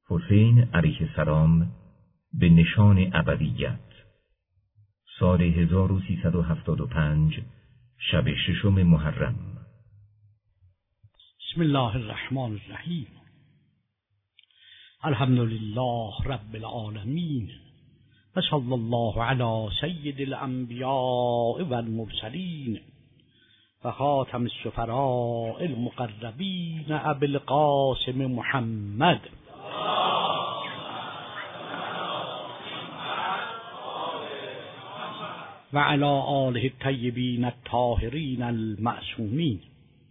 حسین علیه السلام به نشان ابدیت. سال 1375 شب 6 محرم. بسم الله الرحمن الرحیم. الحمد لله رب العالمین و صلی الله علی سید الانبیاء و المرسلین و خاتم السفراء المقربین ابی القاسم محمد و علی آله الطیبین الطاهرین المعصومین.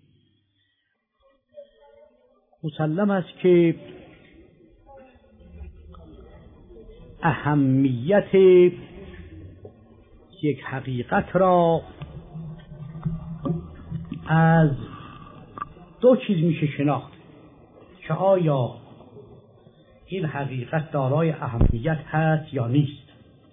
مسلم است که اهمیت یک حقیقت را از دو چیز میشه شناخت که آیا این حقیقت دارای اهمیت هست یا نیست.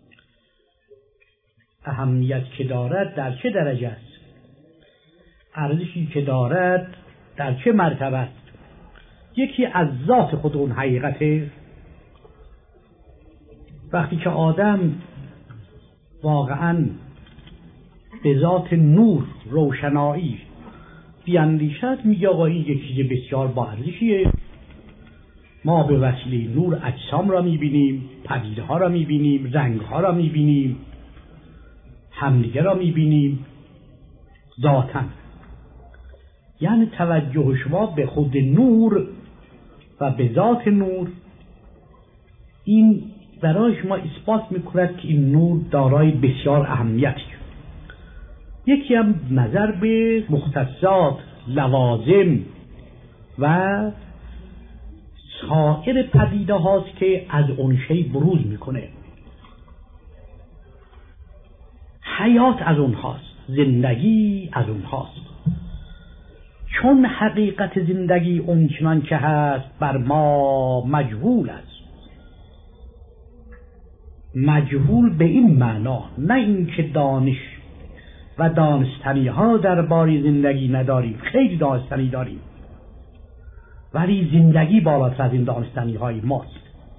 اهمیت که دارد در چه درجه است، ارزشی که دارد در چه مرتبه است. یکی از ذات خود اون حقیقته. وقتی که آدم واقعا به ذات نور روشنایی بیاندیشد میگه آقا این یک چیز بسیار با ارزشیه. ما به وسیله نور اجسام را میبینیم، پدیده ها را میبینیم، رنگ ها را میبینیم، همدیگه را میبینیم ذاتاً. یعنی توجه شما به خود نور و به ذات نور، این برای شما اثبات میکند که این نور دارای بسیار اهمیتی. یکی هم نظر به مختصات، لوازم و سایر پدیده هاست که از اون شی بروز میکنه. حیات از اون هاست، زندگی از اون هاست. چون حقیقت زندگی اونچنان که هست بر ما مجهول است. مجهول به این معنا، نه اینکه دانش و دانستنی ها درباره زندگی نداریم، خیلی دانستنی داریم، ولی زندگی بالاتر از این دانستنی های ماست.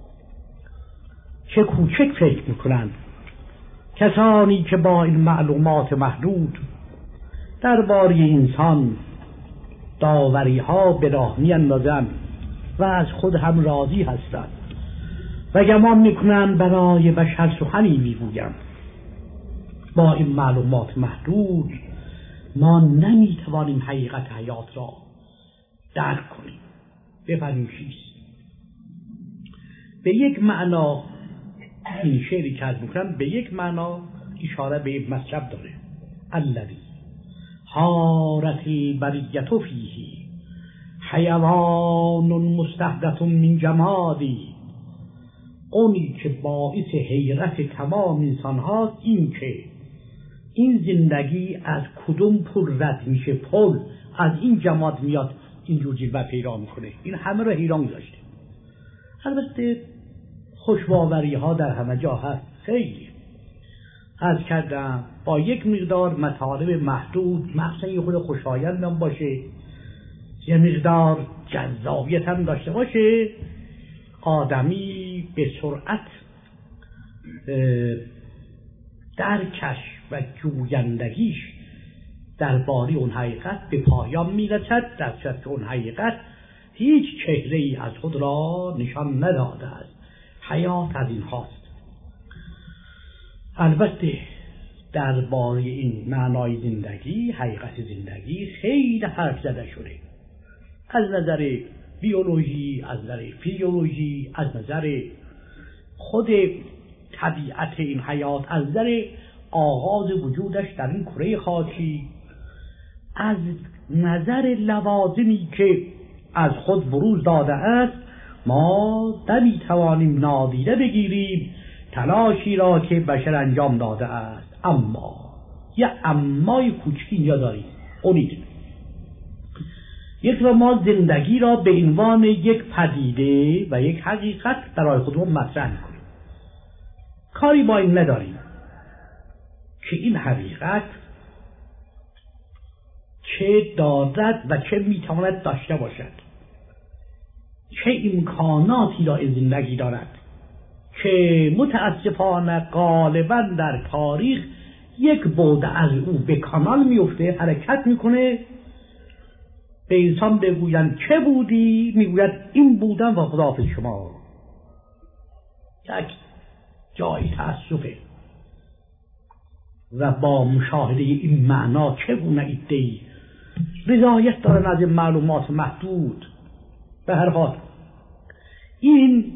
چه کوچک فکر میکنند کسانی که با این معلومات محدود درباره انسان داوری ها به راه میاندازند و از خود هم راضی هستند و گمان میکنند برای بشر سخنی میگویم. با این معلومات محدود ما نمیتوانیم حقیقت حیات را درک کنیم، بفهمیم چیست. به یک معنا این شعری که از میکنم به یک معنا اشاره به یک مطلب داره. الذی حارت البریة فیه حیوان مستحدث من جمادی. اونی که باعث حیرت تمام انسان هاست این که این زندگی از کدوم پل رد میشه. پل از این جماد میاد اینجور جلوه پیدا میکنه. این همه رو حیران گذاشته. البته خوشباوری ها در همه جا هست، خیلی عرض کردم با یک مقدار مطالب محدود، مخصوصا یه خود خوشایند هم باشه، یه مقدار جذابیت هم داشته باشه، آدمی به سرعت درکش و جویندگیش درباره اون حقیقت به پایان میرسد، در صورتی که اون حقیقت هیچ چهره ای از خود را نشان نداده است. حیات از این هاست. البته درباره این معنای زندگی، حقیقت زندگی خیلی حرف زده شده، از نظر بیولوژی، از نظر فیزیولوژی، از نظر خود طبیعت این حیات، از نظر آغاز وجودش در این کره خاکی، از نظر لوازمی که از خود بروز داده است. ما نمیتوانیم نادیده بگیریم تلاشی را که بشر انجام داده است. اما یه امای کوچکی اینجا داریم. اونید یک را ما زندگی را به عنوان یک پدیده و یک حقیقت برای خودمون مطرح می‌کنیم. کاری با این نداریم که این حقیقت چه دارد و چه میتواند داشته باشد. چه امکاناتی را این زندگی دارد که متاسفانه غالبا در تاریخ یک بعد از او به کانال میفته، حرکت میکنه. به انسان بگویند چه بودی؟ میگوید این بودم و خداحافظ شما. یک جای تأسفه. و با مشاهده این معنا چگونه ایده‌ای رضایت دارن از این معلومات محدود. به هر حال این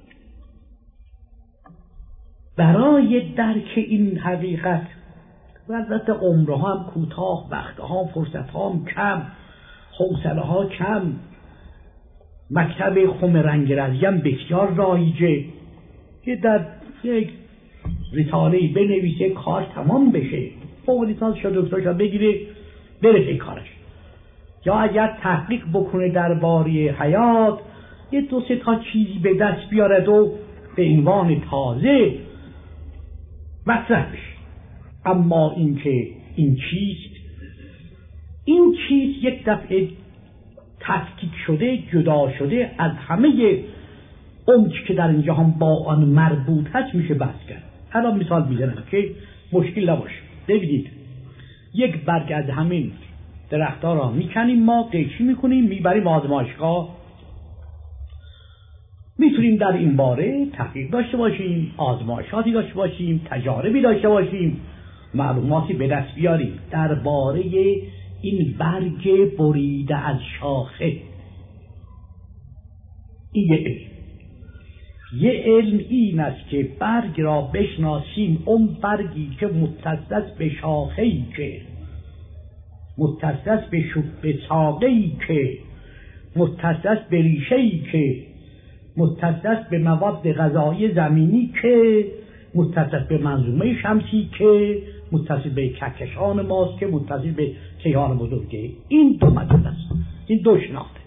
برای درک این حقیقت و البته عمرها هم کوتاه، وقتها هم فرصتها هم کم، حوصله ها کم، مکتب خم رنگ رزی هم بسیار رایجه که در یک رساله‌ای بنویسه کار تمام بشه، فوق لیسانس شد دکترا بگیره بره پی کارش، یا اگر تحقیق بکنه درباره حیات یه دو سه تا چیزی به دست بیارد و به عنوان تازه مطرح بشه. اما اینکه این چیست، این چیز یک دفعه تفکیک شده، جدا شده از همه اون که در این جهان با آن مربوط هست میشه بحث کرد. الان مثال میزنم که مشکل نباشه. ببینید یک برگ از همین درخت‌ها را میکنیم، ما قیچی میکنیم، میبریم آزمایشگاه، میتونیم در این باره تحقیق داشته باشیم، آزمایشاتی داشته باشیم، تجاربی داشته باشیم، معلوماتی به دست بیاریم درباره این برگ بریده از شاخه. این یه علم این است که برگ را بشناسیم، اون برگی که متصل به شاخه‌ای که متصل به ساقه‌ای که متصل به ریشه‌ای که متصل به مواد غذایی زمینی که متصل به منظومه شمسی که متصل به کهکشان ماست که متصل به کیهان بزرگه. این دو مطلب است، این دو شناخته.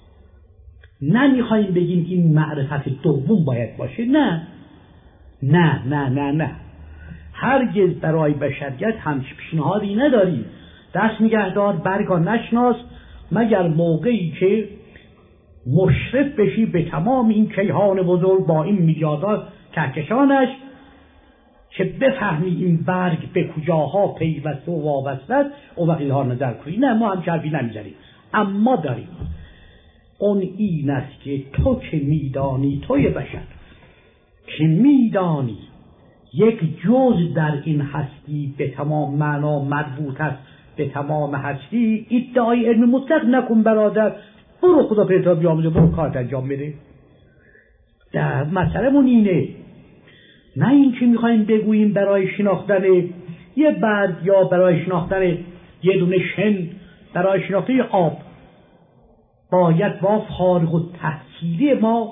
نمیخوایم بگیم این معرفت دوم باید باشه، نه نه نه نه نه، هرگز برای بشریت همچین پیشنهادی نداریم. دست نگهدار برگا نشناس مگر موقعی که مشرف بشی به تمام این کیهان بزرگ با این میلیاردها کهکشانش که بفهمی این برگ به کجاها پیوسته و وابسته است، اون وقت اظهار نظر کنی. نه، ما هم حرفی نمیزنیم، اما داریم اون این است که تو که میدانی، توی بشر که میدانی یک جز در این هستی به تمام معنا مربوط است به تمام هستی، ادعای علم مطلق نکن برادر، برو خدا پیدا بیاموزه، برو کارت انجام بده. در مسئله‌مون اینه، نه این که میخواییم بگوییم برای شناختن یه برگ یا برای شناختن یه دونه شن، برای شناختن آب باید با فارغ التحصیلی ما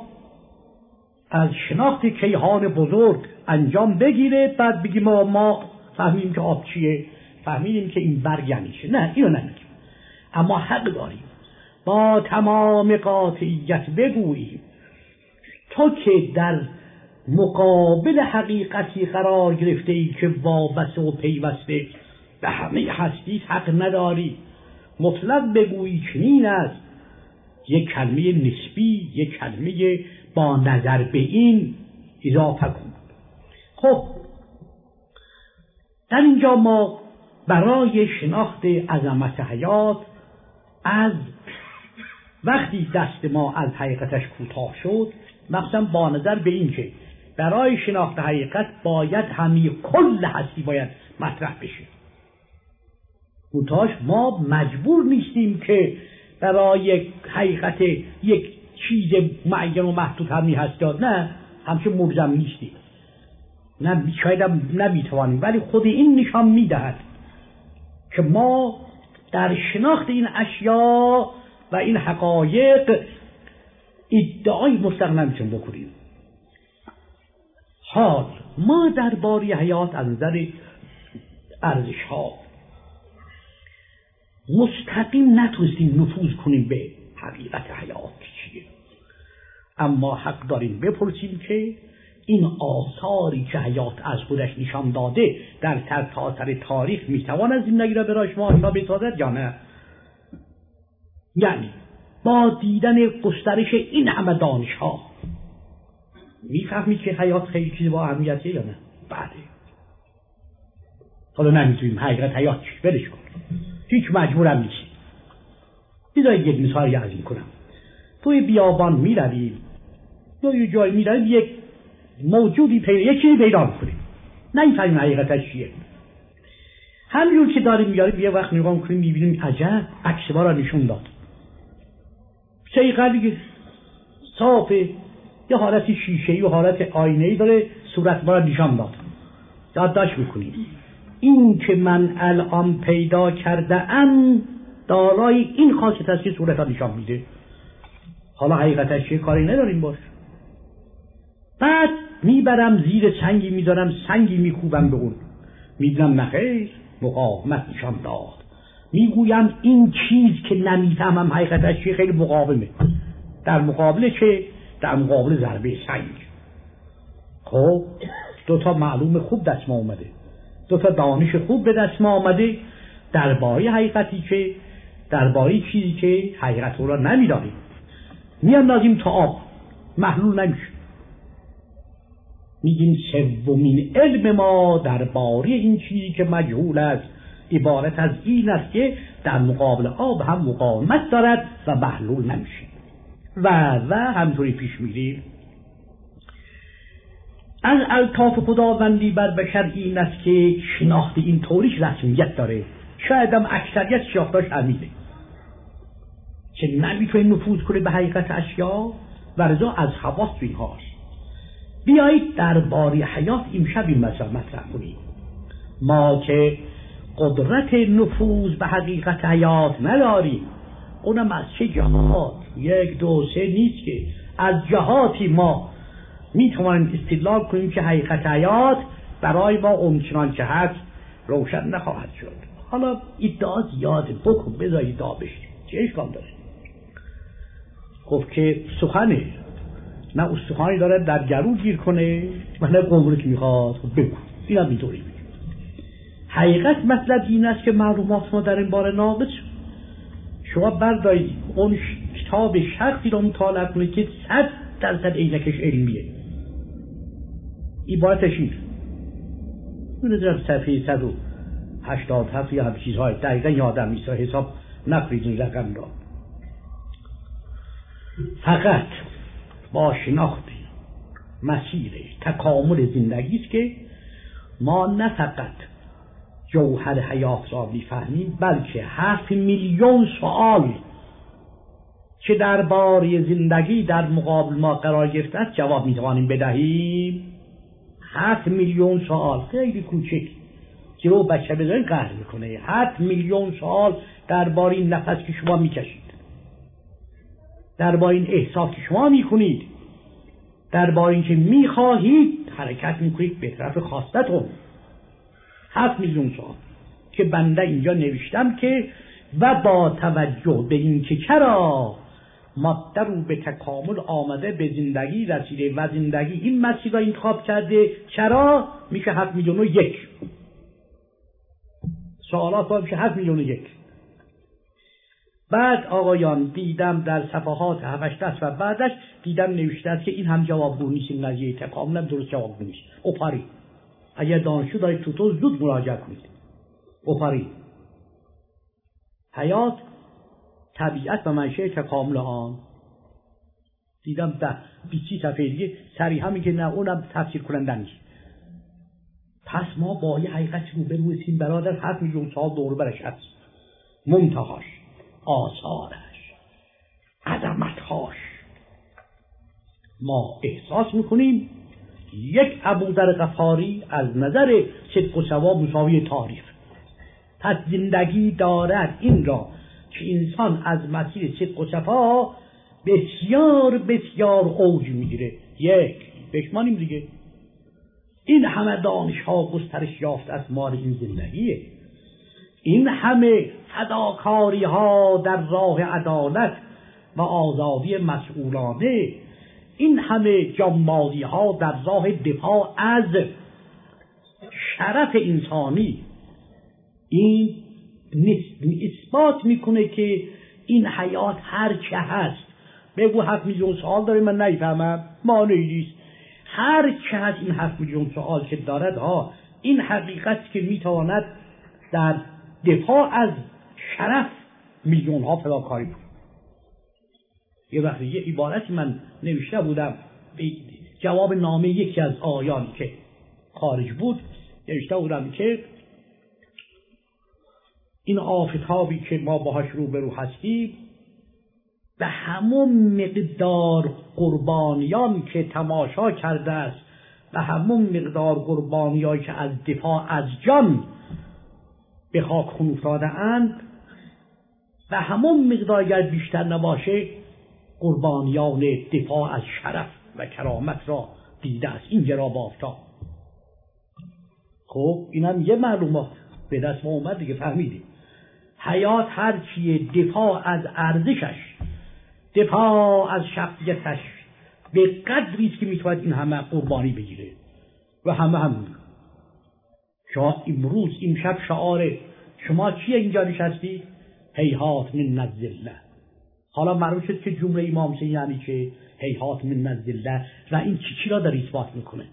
از شناخت کیهان بزرگ انجام بگیره، بعد بگیم ما فهمیدیم که آب چیه، فهمیدیم که این برگ یعنی چه. نه، اینو نمیگیم، اما حق داریم با تمام قاطعیت بگوییم تو که در مقابل حقیقتی قرار گرفته ای که وابسته و پیوسته به همه هستی، حق نداری مطلق بگویی چنین است، یک کلمه نسبی، یک کلمه با نظر به این اضافه کن. خب در اینجا ما برای شناخت عظمت حیات، از وقتی دست ما از حقیقتش کوتاه شد، مثلا با نظر به این که برای شناخت حقیقت باید همه کل هستی باید مطرح بشه، کوتاهش ما مجبور نیستیم که برای حقیقت یک چیز معین و محدود همی هست، نه همچون ملزم نیستیم، نه شاید هم نمیتوانیم، ولی خود این نشان میدهد که ما در شناخت این اشیاء و این حقایق ادعای مطلق نمیتونیم بکنیم. حال ما درباره حیات از نظر ارزش ها مستقیم نتونستیم نفوذ کنیم به حقیقت حیات چیه، اما حق داریم بپرسیم که این آثاری که حیات از خودش نشان داده در سرتاسر تاریخ میتواند زندگی را برای شما آشنا بسازد یا نه. یعنی با دیدن گسترش این همه دانش ها میفهمید که حیات خیلی چیز با اهمیته یا نه؟ بله. حالا نمیتونیم حقیقت حیات چی برش کن، هیچ مجبورم نیست. بذارید یک مثال عرض کنم. توی بیابان میرویم یا یه جایی میرویم، یک موجودی یک چیزی پیدا میکنیم، نمیفهمیم حقیقتش چیه. همینجور که داریم میاریم یه وقت نگاه میکنیم میبینیم عجب عکس ما را نشون داد، صیقلی صافه، یه حالت شیشه‌ای و حالت آینه‌ای داره، صورت ما را نشان داد. یادداشت میکنیم این که من الان پیدا کرده ام دارای این خاصیت است که صورت را نشان میده. حالا حقیقتش چیه کاری نداریم باش. بعد میبرم زیر سنگی میذارم، سنگی میکوبم به اون، میدونم نخیر مقاومت نشان داد. میگویم این چیز که نمیفهمم حقیقتش چیه خیلی مقاومه. در مقابل چه؟ در مقابل ضربه سنگ. خب دوتا معلوم خوب دست ما اومده، دوتا دانش خوب به دست ما آمده درباره حقیقتی که درباره چیزی که حقیقت رو را نمیدانیم. میاندازیم تا آب، محلول نمیشه. میگیم سومین علم ما درباره این چیزی که مجهول است عبارت از این است که در مقابل آب هم مقاومت دارد و محلول نمیشه. و همطوری پیش میریم. از الطاف خداوندی بر بشر این است که شناخت این طوریش رسمیت داره. شاید هم اکثریت شناختاش عمیده که نمیتونه نفوذ کنه به حقیقت اشیا و رضا از حواس این هاست. بیایید درباره حیات امشب این مسئله مطرح کنیم. ما که قدرت نفوذ به حقیقت حیات نداریم، اونم از چه جهات؟ 1 2 3 نیست که از جهاتی ما میتوانیم استدلال کنیم که حقیقت حیات برای ما اونچنان که هست روشن نخواهد شد. حالا ادعا زیاده، بکن بذار ادعا بشه، چه اشکال داره؟ گفت که سخنه نه استخوانی داره در گلو گیر کنه و نه قمره که میخواد بگو. این هم اینطوری میگه. حقیقت مطلب این است که معلومات ما در این باره ناقص. شما بردارید اون کتاب شخصی رو مطالعه کنید که 100% عینکش علمیه. عبارتش این در صفحه 187 یا هم چیزهای دقیقا یادم نیست، حساب نکنید این رقم را. فقط با شناخت مسیر تکامل زندگی است که ما نه فقط جوهر حیات را میفهمیم، بلکه 7 میلیون سوال که درباره زندگی در مقابل ما قرار گرفته است جواب میتوانیم بدهیم. 7 میلیون سوال خیلی کوچک که رو بچه بذارین قهر میکنه. 7 میلیون سوال درباره این نفس که شما میکشید، درباره این احساس که شما میکنید، درباره این که میخواهید حرکت میکنید به طرف خواستتون. 7 میلیون سوال که بنده اینجا نوشتم که و با توجه به این که چرا ماده رو به تکامل آمده به زندگی رسیده و زندگی این مسیر را انتخاب کرده، چرا میشه 7 میلیون و 1 سوالات با میشه 7 میلیون و 1. بعد آقایان دیدم در صفحات 7-8 و بعدش دیدم نوشته است که این هم جوابگو نیست، این قضیه تکامل هم درست جوابگو نیست. اوپاری اگر دانشجو دارید تو زود مراجعه کنید. اوپاری حیات طبیعت و منشأ تکامل آن. دیدم 20 صفحه دیگه صریحا میگه نه اونم تفسیر کننده نیست. پس ما با یه حقیقت رو برویم برادر. 7 میلیون سال دور برش هست، منتهاش، آثارش، عظمتهاش ما احساس میکنیم. یک ابوذر غفاری از نظر صدق و صواب مساوی تاریخ. پس زندگی دارد این را که انسان از مسیر صدق و صفا بسیار بسیار اوج میگیره. یک بشمانیم دیگه، این همه دانش ها گسترش یافت از مال این زندگیه، این همه فداکاری ها در راه عدالت و آزادی مسئولانه، این همه جانبازی ها در راه دفاع از شرف انسانی، این اثبات میکنه که این حیات هر چه هست، بگو 7 میلیون سوال داره من نمیفهمم، مانعی نیست. هر چه هست این 7 میلیون سوال که دارد این حقیقت که میتواند در دفاع از شرف میلیون ها فداکاری بود. یه وقتی یه عبارتی من نوشته بودم جواب نامه یکی از آیانی که خارج بود، نوشته بودم که این آفتابی که ما باهاش روبرو هستیم به همون مقدار قربانیان که تماشا کرده است، به همون مقدار قربانیایی که از دفاع از جان به خاک افتاده اند، به همون مقدار اگر بیشتر نباشه قربانیان دفاع از شرف و کرامت را دیده است این جناب آفتاب. خب اینم یه معلومات به دست ما اومد دیگه، فهمیدیم حیات هر چیه دفاع از ارزشش، دفاع از شخصیتش به قدری است که میتواند این همه قربانی بگیره و همه شما امروز این شب شعار شما چیه اینجا نشستی؟ هیهات من نزله. حالا معلوم شد که جمله امام حسین یعنی که هیهات من نزله و این چی را در اثبات میکنه.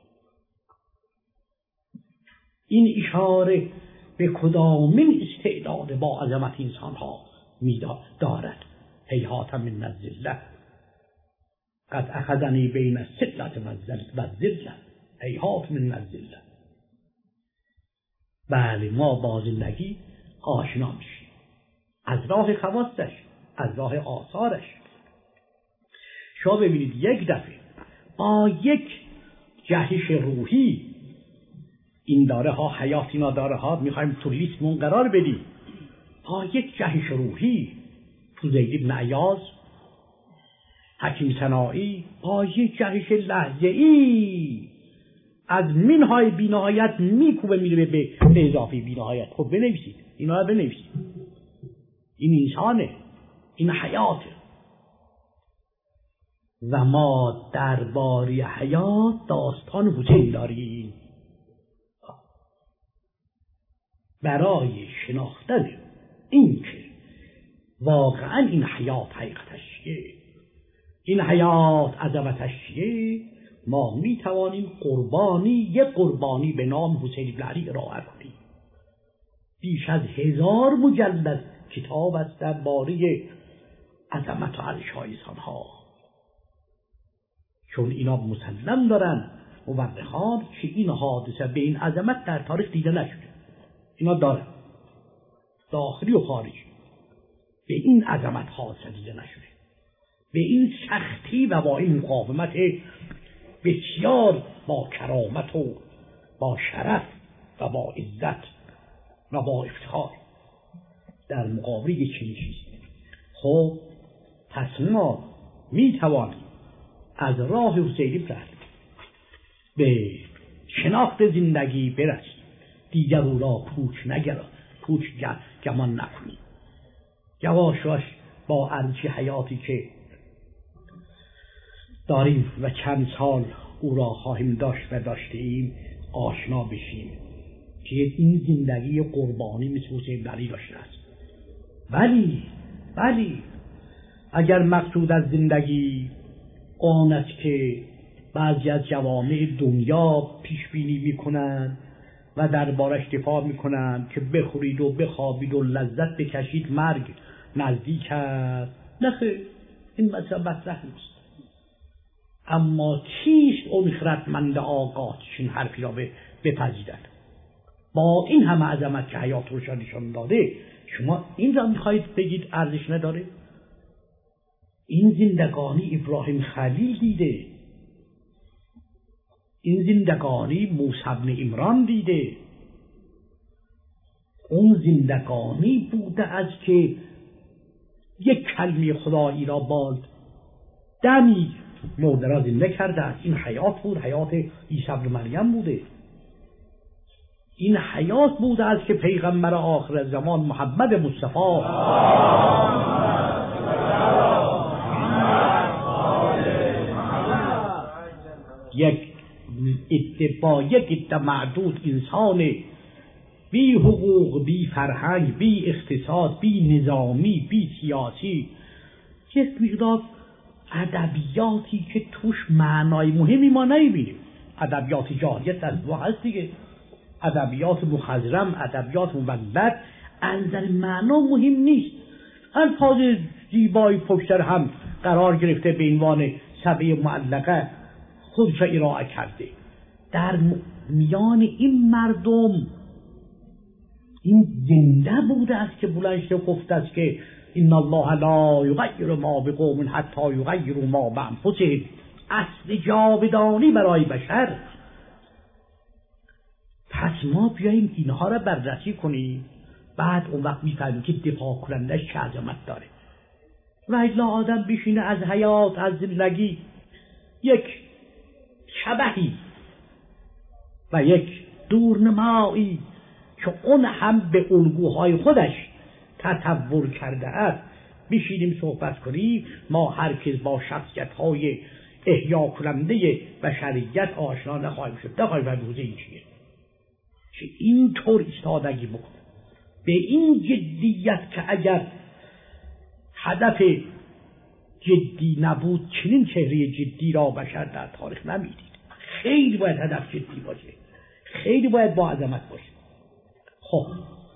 این اشاره به کدامین استعداد با عظمت انسان ها دارد. هیهات من نزله قد اخذنی بین السلة و الذله هیهات من نزله. بله ما با زندگی آشنا میشیم از راه خواستش، از راه آثارش. شما ببینید یک دفعه با یک جهش روحی این داره ها حیات اینا داره ها میخوایم تو لیستمون قرار بدیم، با یک جهش روحی فضیل ابن عیاض، حکیم سنایی، با یک جهش لحظه‌ای از منهای بینهایت میکوبه میره به اضافه بینهایت. خب بنویسید اینا رو بنویسید، این انسانه، این حیاته. و ما درباره حیات داستان حسین داریم برای شناختن این که واقعا این حیات حقیقتش چیه، این حیات عظمتش چیه. ما می توانیم یک قربانی به نام حسین بن علی ارائه کنیم. بیش از 1000 مجلد کتاب است درباره عظمت و ارشای انسان‌ها، چون اینا مسلم دارن مورخان که این حادثه به این عظمت در تاریخ دیده نشده. اینا دارن داخلی و خارجی به این عظمت حادثه دیده نشده، به این سختی و با این مقاومت بسیار با کرامت و با شرف و با عزت و با افتخار در مقابل چنین چیزی. خب پس ما می توانیم از راه حسین بن علی به شناخت زندگی برسیم، دیگر او را کوچ گمان نکنیم. یواشاش با ارزش حیاتی که داریم و چند سال او را خواهیم داشت و داشته ایم آشنا بشیم که این زندگی قربانی مثل حسین بن علی داشته است. ولی اگر مقصود از زندگی آن است که بعضی از جوامع دنیا پیش بینی میکنند و دربارش دفاع میکنند که بخورید و بخوابید و لذت بکشید مرگ نزدیک است، نخیر این مسئله مطرح نیست. اما کیست اون خردمند آگاه چین حرفی را بپذیرد؟ با این همه عظمت که حیات روش نشان داده شما این را میخواهید بگید ارزش نداره؟ این زندگانی ابراهیم خلیل دیده، این زندگانی موسی بن عمران دیده، اون زندگانی بوده است که یک کلمه خدایی را بالد دمی مرده را زنده کرده است. این حیات بود، حیات عیسی بن مریم بوده. این حیات بوده است که پیغمبر آخر زمان محمد مصطفی یک عده معدود انسان بی حقوق، بی فرهنگ، بی اقتصاد، بی نظامی، بی سیاسی، یک مقدار ادبیاتی که توش معنای مهمی ما نمیبینیم. ادبیات جاهلیت از ما هست دیگه، ادبیات مخضرم، ادبیات مولد، از نظر معنا مهم نیست. الفاظ زیبای پشتر هم قرار گرفته به عنوان سبعه معلقه خودش ارائه کرده. در میان این مردم این زنده بوده است که بلند شده گفته است که ان الله لا یغیر ما بقوم حتی یغیروا ما بانفسهم. اصل جاودانی برای بشر. پس ما بیاییم اینها را بررسی کنیم، بعد اون وقت میفهمیم که دفاع کنندش چه عظمت داره. و الا آدم بشینه از حیات، از زندگی یک شبحی و یک دورنمایی که اون هم به الگوهای خودش تطور کرده است بشینیم صحبت کنیم، ما هرگز با شخصیت‌های احیا کننده بشریت آشنا نخواهیم شد. نخواهیم روزه این چیه که اینطور ایستادگی بکنه به این جدیت که اگر هدف جدی نبود چنین چهره جدی را بشر در تاریخ نمیدید. خیلی باید هدف جدی باشه، خیلی باید با عظمت باشه. خب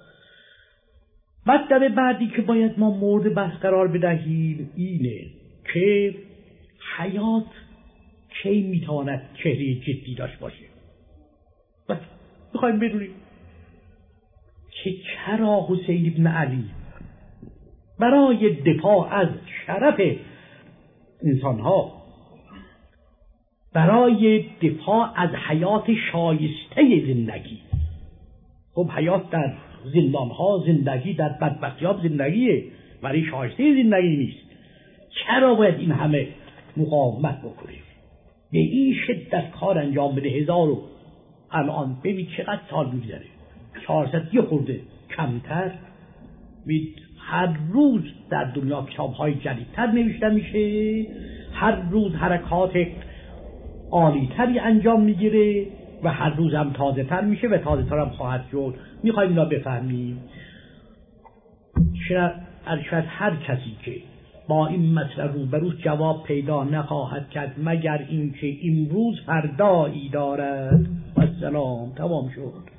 مطلب بعدی که باید ما مورد بحث قرار بدهیم اینه که حیات کی میتواند چهره جدی داشت باشه. بس میخوایم بدونیم که چرا حسین ابن علی برای دفاع از شرف انسانها، برای دفاع از حیات شایسته زندگی، خب حیات در زندانها زندگی، در بدبختی‌ها زندگیه ولی شایسته زندگی نیست، چرا باید این همه مقاومت بکنه؟ به این شدت کار انجام بده. هزارو الان ببین چقدر سال می‌گذره، 400 یه خورده کمتر، هر روز در دنیا کتاب‌های جدیدتر نوشته میشه، هر روز حرکات عالی‌تری انجام میگیره و هر روز هم تازه تر میشه و تازه تر هم خواهد شد. میخوایم اینا بفهمیم. شاید هر کسی که با این مسئله روبروش جواب پیدا نخواهد کرد مگر اینکه امروز فردایی دارد و سلام تمام شد.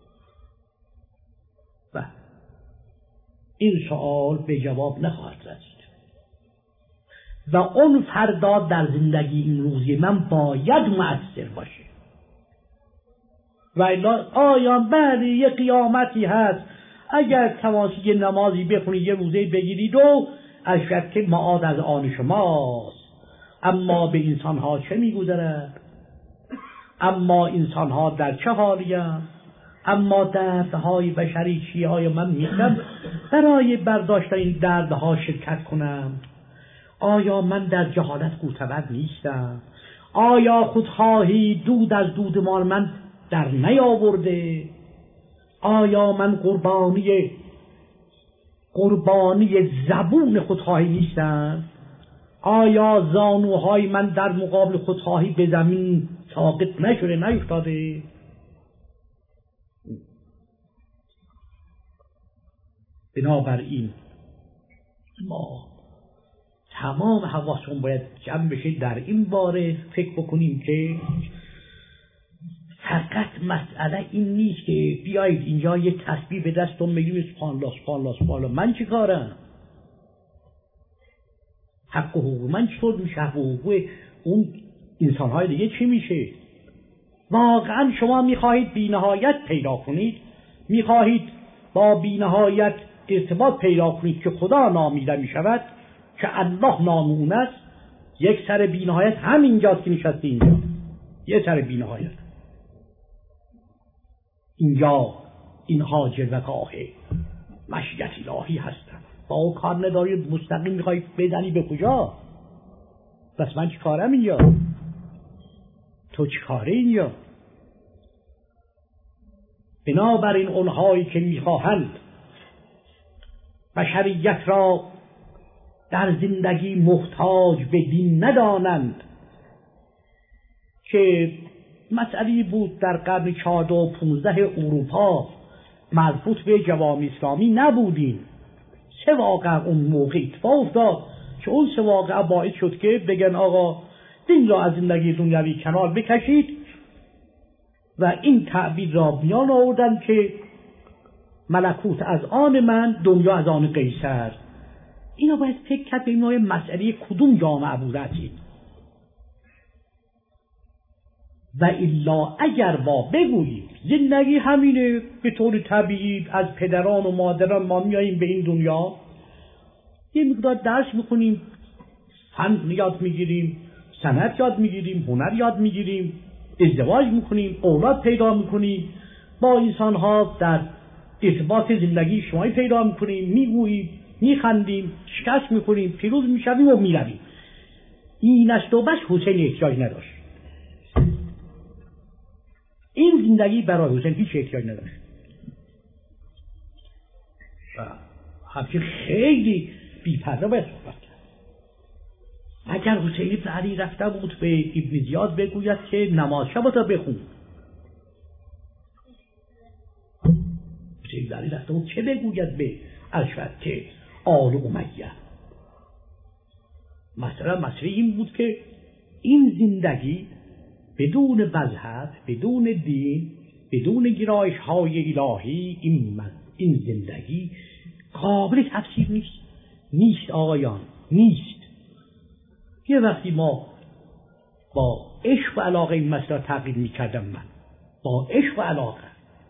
و این سوال به جواب نخواهد رسید و اون فردا در زندگی این روزی من باید مؤثر باشه. و الا آیا بله یه قیامتی هست اگر توانستی نمازی بخونی یه روزه بگیرید و از شک معاد از آن شماست. اما به انسانها چه میگذرد؟ اما انسانها در چه حالی هستند؟ اما دردهای بشری چیه؟ آیا من میخوام برای برداشتن این دردها شرکت کنم؟ آیا من در جهالت گوتور نیستم؟ آیا خودخواهی دود از دودمان من در نیاورده؟ آیا من قربانی زبون خودخواهی نیستم؟ آیا زانوهای من در مقابل خودخواهی به زمین ساقط نشده، نیفتاده؟ بنابراین ما تمام حواسمون باید جمع بشه در این باره فکر بکنیم که فقط مسئله این نیست که بیایید اینجا یه تسبیح به دستم بگیریم سبحان الله سبحان الله سبحان الله. من چی کارم؟ حق و حقوق من چطور میشه؟ حق و حقوق اون انسانهای دیگه چی میشه؟ واقعا شما میخواهید بی‌نهایت پیدا کنید؟ میخواهید با بی‌نهایت ارتباط پیدا کنید که خدا نامیده میشود، که الله نام اون است؟ یک سر بی‌نهایت همینجاست که نشسته اینجا، یک سر بی‌نهایت اینجا. اینها جلوه‌گاه مشیت الهی هستند. با او کار نداری مستقیم میخوای بزنی به کجا؟ بس من چی کارم اینجا؟ تو چی کاره اینجا؟ بنابراین اونهایی که میخواهند بشریت را در زندگی محتاج به دین ندانند، که مسئله بود در قرن 14 و 15 اروپا مربوط به جوامع اسلامی نبودیم. 3 واقعه اون موقع اتفاق افتاد که اون 3 واقعه باعث شد که بگن آقا دین را از زندگی دنیوی کنار بکشید و این تعبیر را بیان آوردن که ملکوت از آن من، دنیا از آن قیصر. اینا باید فکر کرد به این مسئله کدوم جامعه بودید. و الا اگر با بگویید زندگی همینه، به طور طبیعی از پدران و مادران ما میاییم به این دنیا، یه مقدار درس میخونیم، فن یاد میگیریم، صنعت یاد میگیریم، هنر یاد میگیریم، ازدواج میکنیم، اولاد پیدا میکنیم، با انسانها در ارتباط زندگی اجتماعی پیدا میکنیم، میگوییم، میخندیم، شکست میکنیم، پیروز میشویم و میرویم. این است و بس. حسین احتیاج نداشت. این زندگی برای حسین هیچ احتیاج نداشت. همچنین خیلی بی‌پرده باید صحبت کرد. اگر حسین ابن علی رفته بود به ابن زیاد بگوید که نماز شبتا بخون، حسین ابن علی رفته بود چه بگوید به ارشد که آل امیه؟ مسئله این بود که این زندگی بدون مذهب، بدون دین، بدون گرایش های الهی، این زندگی قابل تفسیر نیست آقایان، نیست. یه وقتی ما با عشق و علاقه این مسئله تغییر میکردم، من با عشق و علاقه،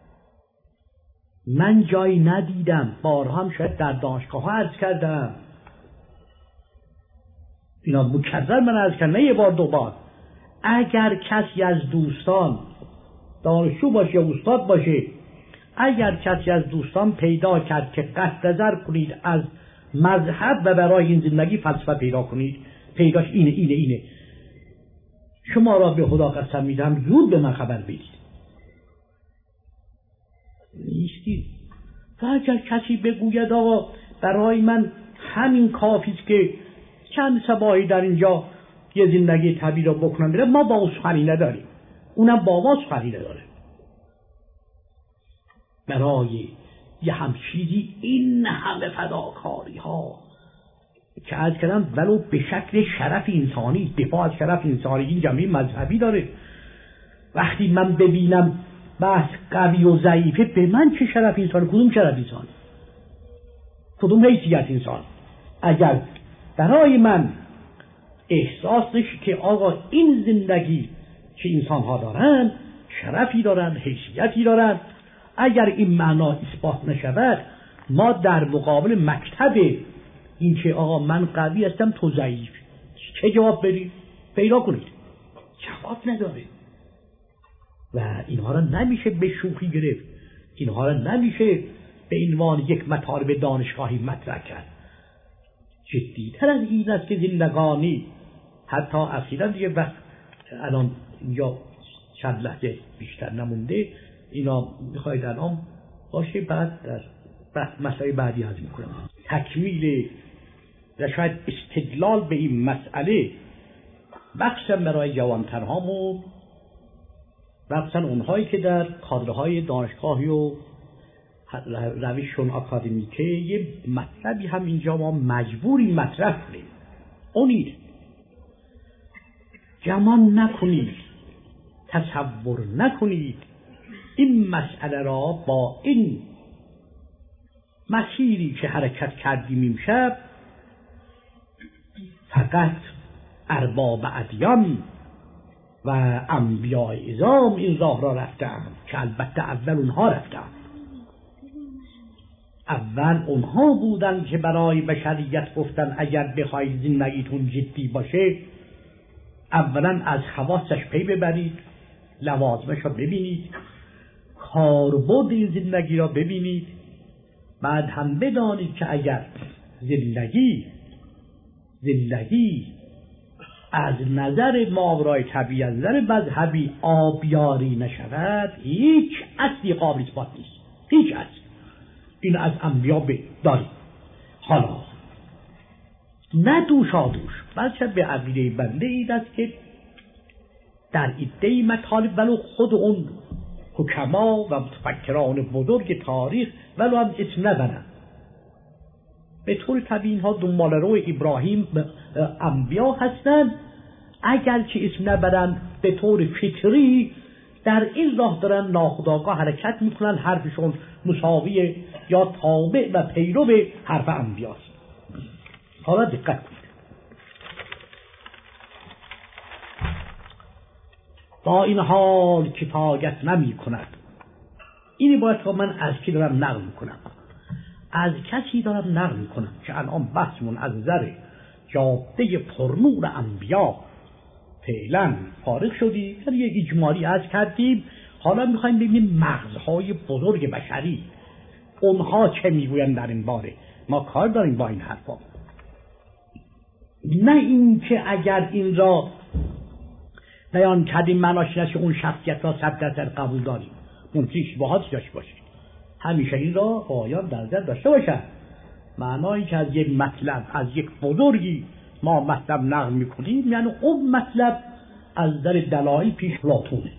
من جایی ندیدم، بارها هم شاید در دانشگاه ها عرض کردم، اینا مکرر من عرض کردم، نه 1 بار 2 بار، اگر کسی از دوستان دانشجو باشه یا استاد باشه، اگر کسی از دوستان پیدا کرد که قصد نظر کنید از مذهب و برای این زندگی فلسفه پیدا کنید، پیداش اینه، شما را به خدا قسم میدم زود به من خبر بدید. نیستی. و اگر کسی بگوید آقا برای من همین کافیست که چند صباحی در اینجا یه زندگی طبیعی رو بکنم بره، ما با سخنی نداریم، اونم با ما سخنی نداره. برای یه هم چیزی این همه فداکاری ها که از کردم ولو به شکل شرف انسانی، دفاع از شرف انسانی، این جنبه مذهبی داره. وقتی من ببینم بحث قوی و ضعیفه، به من چه شرف انسانی؟ کدوم شرف انسانی؟ کدوم حیثیت انسان؟ اگر برای من احساس نشه که آقا این زندگی که انسان ها دارن شرفی دارن، حیثیتی دارن، اگر این معنا اثبات نشود، ما در مقابل مکتب این که آقا من قوی هستم تو ضعیف، چه جواب بدید؟ پیدا کنید. جواب نداره. و اینها را نمیشه به شوخی گرفت، اینها را نمیشه به عنوان یک مطالب دانشگاهی مطرح کرد. جدی‌تر از این است که زندگانی، حتی اخیراً دیگه وقت الان اینجا چند لحظه بیشتر نمونده، اینا میخواید الان باشه، بعد در مسئله بعدی هضم میکنم. تکمیل و شاید استدلال به این مسئله بخشم برای جوانترهامون، بخشن اونهایی که در کادرهای دانشگاهی و روششون اکادمیکه یه مطلبی هم اینجا ما مجبوری مطرح کنیم. اونید گمان نکنید، تصور نکنید این مسئله را با این مسیری که حرکت کردیم امشب فقط ارباب ادیان و انبیاء اعظام این راه را رفتند، که البته اول اونها رفتند. اول اونها بودن که برای بشریت گفتن اگر بخواید زندگیتون جدی باشه، اولا از حواسش پی ببرید، لوازمش را ببینید، کاربرد این زندگی را ببینید، بعد هم بدانید که اگر زندگی از نظر ماورای طبیعی، از نظر مذهبی آبیاری نشود، هیچ اصلی قابل اثبات نیست، هیچ اصل. این از انبیا داریم. حالا نه دوشادوش بلکه به عقیده بنده این است که در ایده مطالب ولو خود اون حکما و متفکران بزرگ تاریخ ولو هم اسم نبرن. به طور طبیعی اینها دنبال رو ابراهیم انبیا هستند، اگر که اسم نبرن به طور فطری در این راه دارن ناخودآگاه حرکت میکنن، حرفشون مساوی یا تابع و پیرو به حرف انبیاست. حالا دقت کنید، با این حال کفایت نمی کند. اینی باید که من از کی دارم نقل میکنم؟ از کسی دارم نقل میکنم که الان بحثمون از نظر جاده پرنور انبیا فعلا فارغ شدی، یعنی یه اجمالی از کردیم. حالا میخوایم ببینیم مغزهای بزرگ بشری اونها چه میگوین در این باره. ما کار داریم با این حرفا، نه اینکه اگر این را بیان کردیم معناش اینه که اون شخصیت را 100% قبول داریم. ممکنه اشتباهاتی داشته باشه، همیشه این را باید در نظر داشته باشه. معنایی که از یک مطلب از یک بزرگی ما مطلب نقل میکنیم، یعنی اون مطلب از نظر دلایل پیش افلاطونه.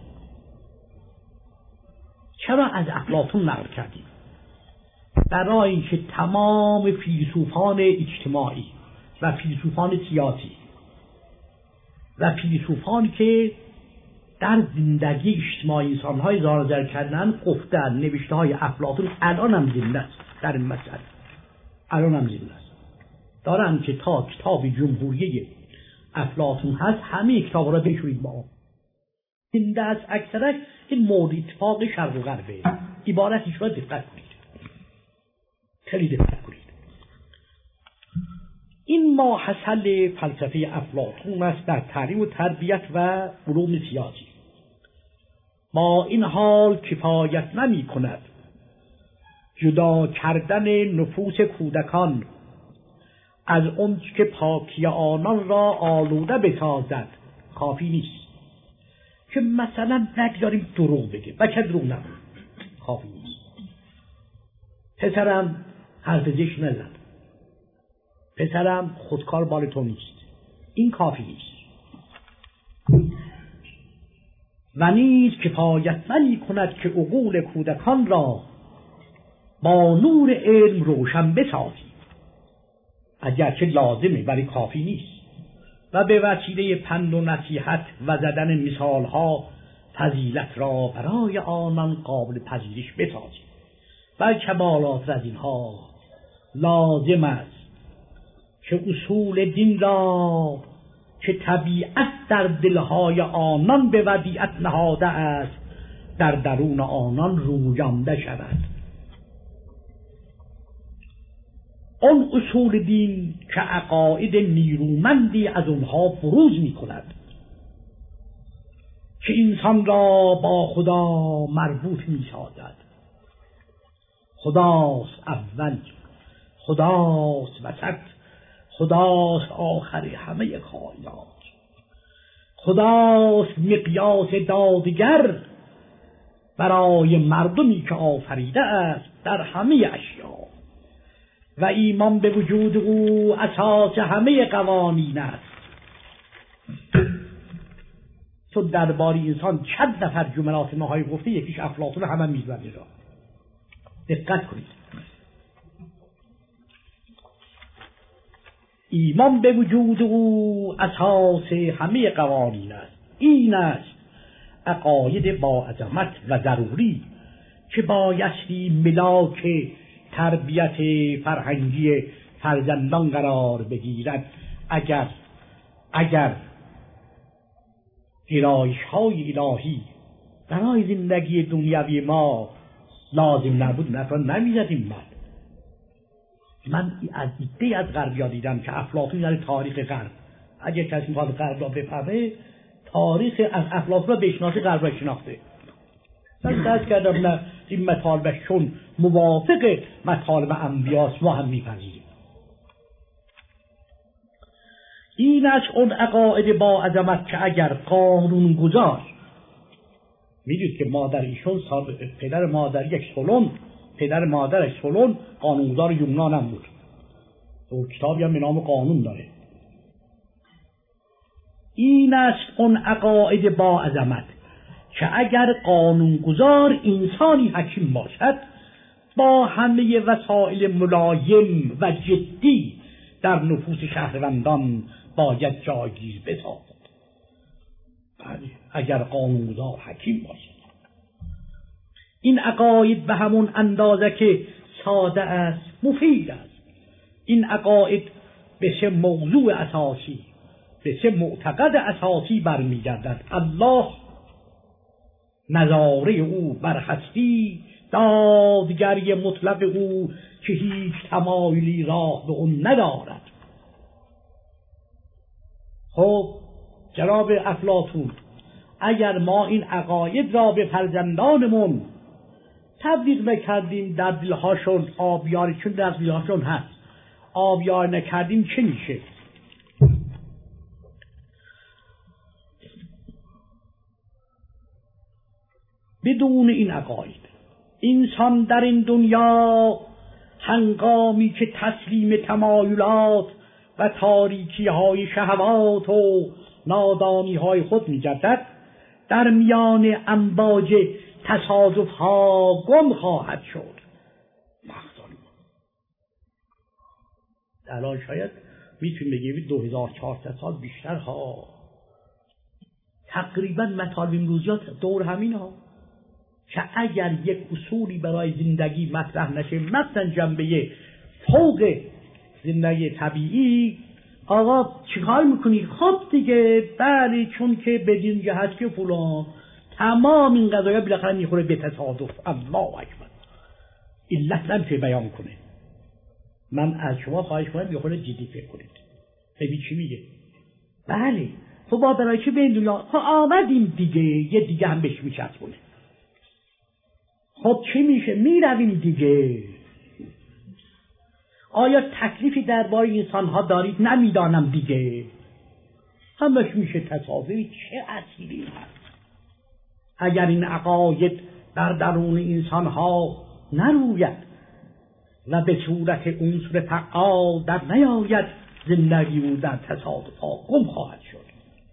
چرا از افلاطون نقل کردیم؟ برای اینکه تمام فیلسوفان اجتماعی و فیلسوفان سیاسی و فیلسوفانی که در زندگی اجتماعی انسان‌های زارزر کردن گفتن نوشته های افلاطون الان هم زنده است. در این مسئله الان هم زنده است، دارن که تا کتاب جمهوریه افلاطون هست همه کتاب را بشورید با زنده است. اکثرش این مورد اتفاق شرق و غربه. عبارتش را دقت کنید، خیلی دقت کنید. این ماحصل فلسفه افلاطون است در تعلیم و تربیت و علوم سیاسی. با این حال کفایت نمی کند جدا کردن نفوس کودکان از اون که پاکی آنان را آلوده بسازد. کافی نیست که مثلا نگذاریم دروغ بگه، بچه دروغ نگه، کافی نیست. پسرم حرف زشت نزن، پسرم خودکار بال تو نیست، این کافی نیست. و نیز کفایت نمی کند که عقول کودکان را با نور علم روشن بسازی، اگرچه لازمه ولی کافی نیست. و به وسیله پند و نصیحت و زدن مثالها فضیلت را برای آنان قابل پذیرش بسازی. بلکه بالاتر از اینها لازم است که اصول دین را که طبیعت در دلهای آنان به ودیعت نهاده است در درون آنان رویانده شود. آن اصول دین که عقاید نیرومندی از آنها بروز می کند که انسان را با خدا مربوط می سازد. خداست اول، خداست وسط، خداست آخر همه کائنات، خداست مقیاس دادگر برای مردمی که آفریده است در همه اشیا، و ایمان به وجود او اساس همه قوانین است. تو درباره انسان چند نفر جملات نهایی گفته، یکیش افلاطون، همه میزنه را دقت کنید. ایمان به وجود او اساس همه قوانین است. این است عقاید با عظمت و ضروری که بایستی ملاک تربیت فرهنگی فرزندان قرار بگیرد. اگر گرایش‌های الهی برای زندگی دنیوی ما لازم نبود، نفر نمی‌زدیم. من از ایده از غربیا دیدم که افلاطون یعنی تاریخ غرب. اگر کسی می‌خواد غرب را بفهمه، تاریخ از افلاطون را بشناسه، غرب را شناخته. من درست کردم نه این مطالبش چون موافق مطالب انبیاست ما هم میپذیریم. این از اون عقاید با عظمت که اگر قانون گذار، میدونید که مادر ایشون پدر مادرش سولون قانونگذار یونان هم بود. او کتابی هم به نام قانون داره. این است اون عقاید با عظمت که اگر قانونگذار انسانی حکیم باشد با همه وسایل ملایم و جدی در نفوس شهروندان باید جایگیر بسازد. اگر قانونگذار حکیم باشد. این عقاید به همون اندازه که ساده است مفید است. این عقاید به سه موضوع اساسی، به سه معتقد اساسی برمیگردد: الله، نظاره او بر هستی، دادگری مطلق او که هیچ تمایلی راه به اون ندارد. خب جناب افلاطون، اگر ما این عقاید را به فرزندانمون تبلیغ نکردیم، در دلهاشون آبیاری، چون در دلهاشون هست، آبیار نکردیم، چه میشه؟ بدون این عقاید انسان در این دنیا هنگامی که تسلیم تمایلات و تاریکی های شهوات و نادانی های خود می‌گردد، در میان امواج تصادف ها گم خواهد شد. الان شاید میتونیم بگیم 2400 سال بیشتر ها، تقریبا مطالب امروزیات دور همین ها، که اگر یک اصولی برای زندگی مطرح نشه، مثلا جنبه فوق زندگی طبیعی، آقا چیکار میکنی؟ خب دیگه بله، چون که بدین جهت که فلان، تمام این قضایا بالاخره میخوره به تصادف. الله اکبر. علت نمیشه بیان کنه. من از شما خواهش کنم یه خورده جدی فکر کنید. ببین چی میگه. بله خب با برای چی به این دنیا خب آمدیم دیگه، یه دیگه هم بهش میچسبونه. خب چی میشه؟ میرویم دیگه. آیا تکلیفی درباره انسان ها دارید؟ نمیدانم دیگه. همش میشه تصادفی. چه اصیلی هست. اگر این عقاید در درون انسان ها نروید و به صورت عنصر فعال در نیاید، زندگی او در تصادف ها گم خواهد شد.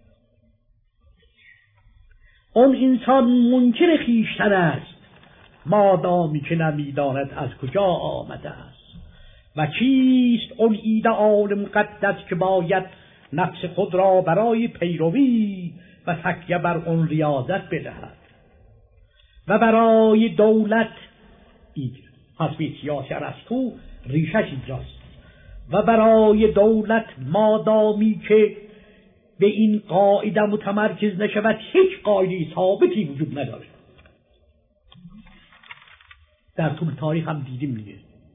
اون انسان منکر خویشتن است مادامی که نمیداند از کجا آمده است و چیست اون ایدئال مقدس که باید نفس خود را برای پیروی و تکیه بر اون ریاضت بدهد و برای دولت حسبی سیاسی ارسطو ریشش اینجاست. و برای دولت مادامی که به این قاعده متمرکز نشود، هیچ قاعده ثابتی وجود نداره. در طول تاریخ هم دیدیم میگه،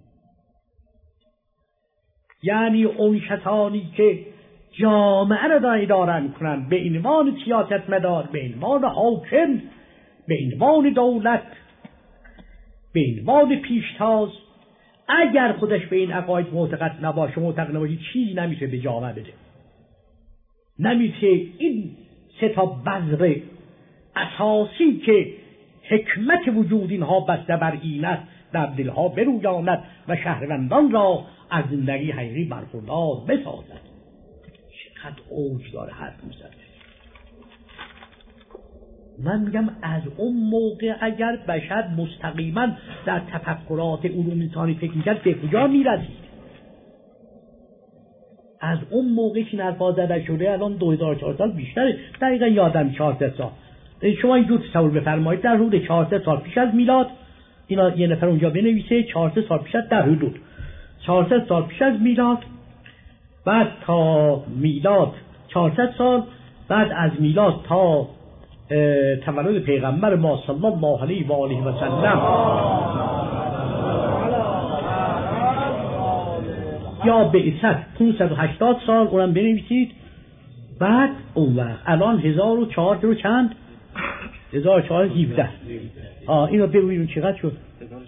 یعنی اون کسانی که جامعه را اداره میکنن به عنوان سیاست مدار، به عنوان حاکم، به عنوان دولت، به عنوان پیشتاز، اگر خودش به این عقاید معتقد نباشه چیزی نمیشه به جامعه بده. نمیشه این سه تا بذر اساسی که حکمت وجود اینها بسته بر این است در دلها برویاند و شهروندان را از زندگی حقیقی برخوردار بسازد. چقدر اوج داره حرف میزنه. من میگم از اون موقع اگر بشر مستقیما در تفکرات علوم انسانی فکر میکرد به کجا میرسید؟ از اون موقع که نرفا زده شده الان 2400 سال بیشتره، دقیقا یادم 400 سال. شما اینجور تصور بفرمایید در حدود 400 سال پیش از میلاد، اینا یه نفر اونجا بنویسه 400 سال پیش از، در حدود 400 سال پیش از میلاد، بعد تا میلاد 400 سال، بعد از میلاد تا تولد پیغمبر ما صلی الله علیه و آله و سلم یا بعثت 580 سال اونم بنویسید. بعد اون وقت الان 1400 چند 1417 اینو ببینید چقدر شد.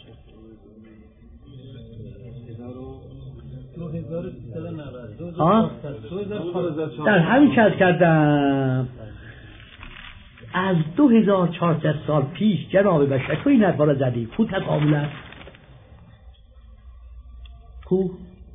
در همین چیز کردم از 2400 سال پیش جناب بشر تو این حرفا را زدی کو تکامل است کو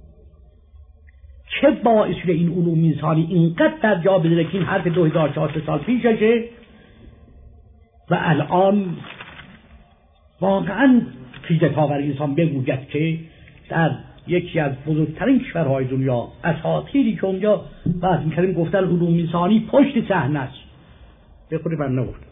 چه باعث شده این علوم انسانی اینقدر در جا بذاره که این حرف 2400 سال پیششه و الان واقعا خیزت‌آور انسان بگوید که در یکی از بزرگترین کشورهای دنیا اساطیری که اونجا بحث می‌کردیم گفتن علوم انسانی پشت صحنه است، به خود من نگفتم.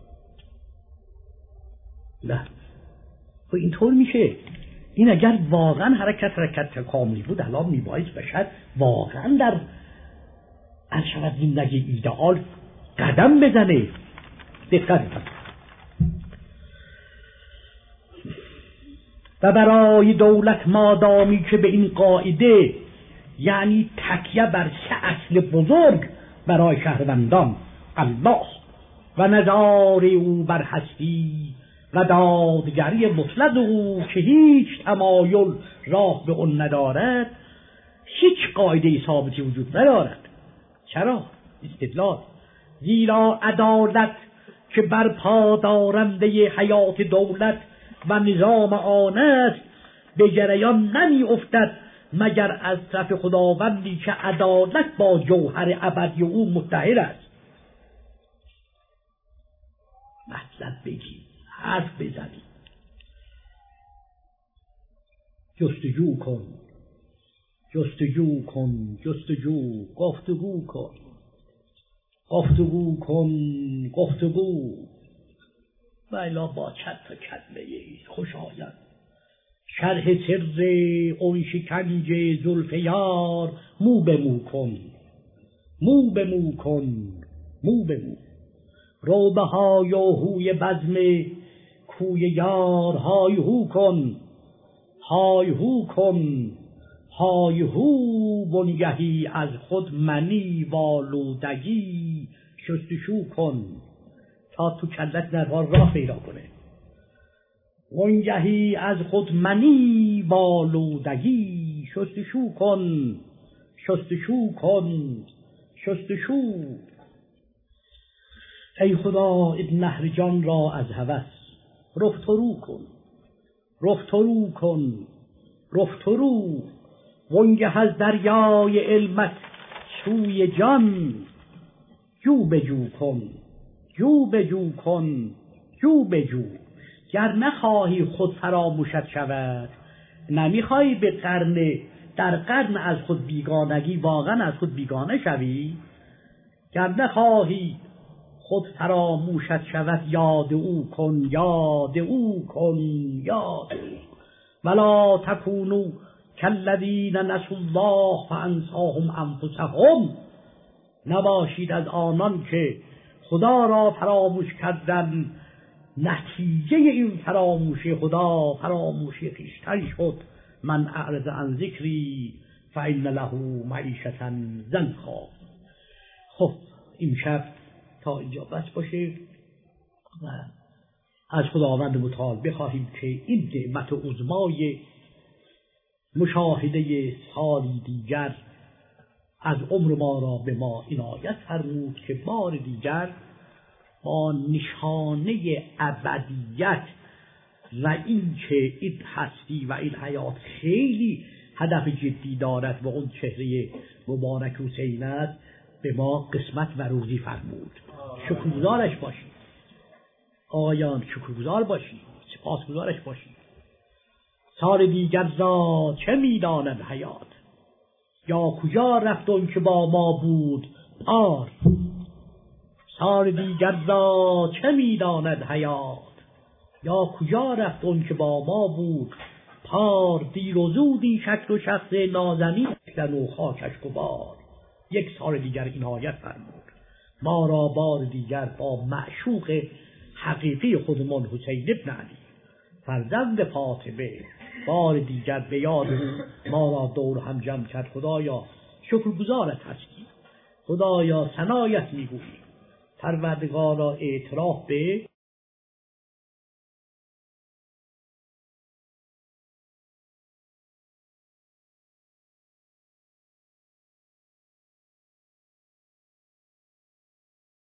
نه خب اینطور میشه. این اگر واقعا حرکت کاملی بود الان میبایست بشد واقعا در عرشبت زندگی ایدئال قدم بزنه. دقت و برای دولت مادامی که به این قاعده، یعنی تکیه بر سه اصل بزرگ برای شهروندان، الله و نظار او بر هستی و دادگری مطلق او که هیچ تمایل راه به اون ندارد، هیچ قاعده ثابتی وجود ندارد. چرا؟ استدلال: زیرا عدالت که بر پادارنده حیات دولت و نظام آن است به جریان نمی افتد مگر از طرف خداوندی که عدالت با جوهر ابدی او متحد است. مطلب بگی، حرف بزنی، جستجو کن، گفتگو و الا با چند تا کلمه خوشایند. شرح سر اون شکنج زلف یار مو به مو کن. روبه های و هوی بزم کوی یار های هو بنگهی از خود منی والودگی شستشو کن تا تو کلت نرها راه پیدا کنه. بنگهی از خود منی والودگی شستشو کن. ای خدا ابن نهر جان را از هوس رفترو وانگه از دریای علمت سوی جان جو بجو گر نخواهی خود فراموشت شود، نمیخواهی به در قرن از خود بیگانگی واقعا از خود بیگانه شوی، گر نخواهی خود فراموشت شود یاد او کن ولا تکونوا کالذین نسوا الله فانساهم انفسهم. نباشید از آنان که خدا را فراموش کردن، نتیجه این فراموشی خدا فراموشی خویشتن شد. من اعرض عن ذکری فإن له معیشة ضنکا. خب این شب تا اینجا بس باشه و از خداوند متعال بخواهیم که این نعمت عظمای مشاهده سالی دیگر از عمر ما را به ما عنایت فرمود که بار دیگر با نشانه ابدیت و این که این هستی و این حیات خیلی هدف جدی دارد و اون چهره مبارک حسین است به ما قسمت و روزی فرمود. شکرگزارش باشید آقایان، شکرگزار باشید، سپاسگزارش باشید. سال دیگر زا چه میداند حیات، یا کجا رفت اون که با ما بود پار. سال دیگر زا چه میداند حیات، یا کجا رفت اون که با ما بود پار. دیر و زودی شکل و شخص نازنین و خاکش گبار. یک سال دیگر عنایت فرمود ما را بار دیگر با معشوق حقیقی خودمان حسین ابن علی فرزند فاطمه بار دیگر به یاد ما را دور هم جمع کرد. خدایا شکرگزارت هستی، خدایا ثنایت میگوییم، پروردگارا اعتراف به